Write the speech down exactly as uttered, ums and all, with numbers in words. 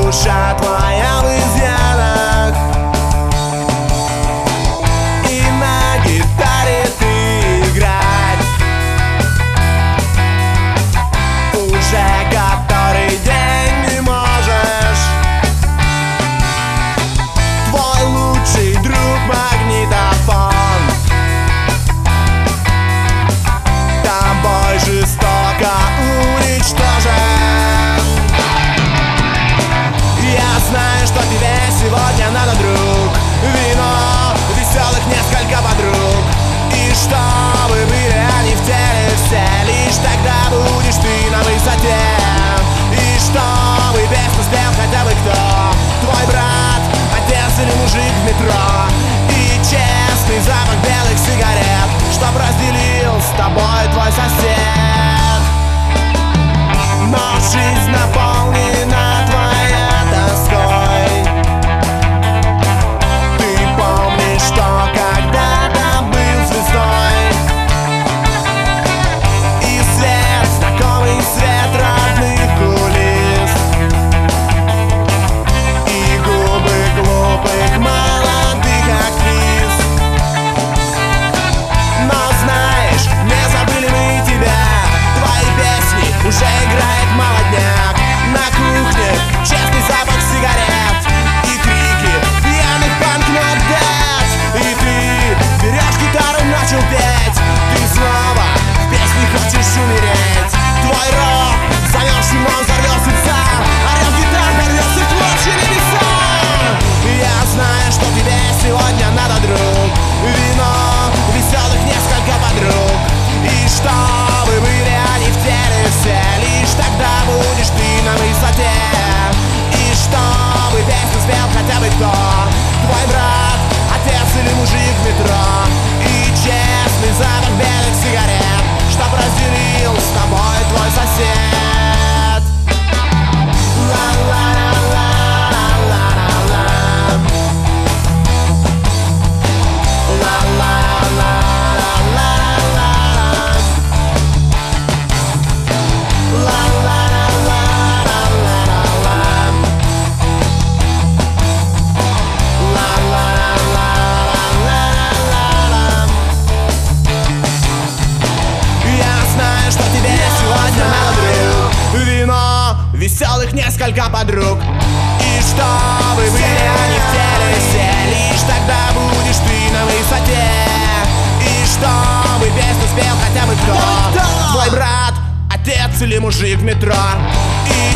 душа твоя в изъянах, и на гитаре ты играть уже который день не можешь. Твой лучший друг магнитофон тобой жестоко уничтожен. Я знаю, что тебе сегодня надо, друг, вино, веселых несколько подруг, и чтобы были они в теле все, лишь тогда будешь ты на высоте. И чтобы песню спел хотя бы кто, твой брат, отец или мужик в метро, и честный запах белых сигарет, чтоб разделил с тобой твой сосед. Но жизнь наполнена твоей тоской. Ты помнишь, что когда-то был звездой, и свет, знакомый свет родных кулис, и губы глупых молодых актрис. Но знаешь, не забыли мы тебя, твои песни уже играет молодняк. На кухне честный запах сигарет и крики пьяных банкнот дед. И ты берешь гитару, начал петь, ты снова в песне хочешь умереть. Твой рок зовешь, ему взорвет сердца, орёт гитар, порвется в клочья небеса. Я знаю, что тебе сегодня надо, друг, вино, веселых несколько подруг, и чтобы были они в теле все, лишь тогда будешь ты на высоте. И чтобы песню спел хотя бы кто, твой брат, отец или мужик в метро, и честный запах белых сигарет, чтоб разделил с тобой твой сосед. Ла-ла-ла-ла. Веселых несколько подруг, и чтобы были они в теле все, лишь тогда будешь ты на высоте. И чтобы песню спел хотя бы кто, твой брат, отец или мужик в метро, и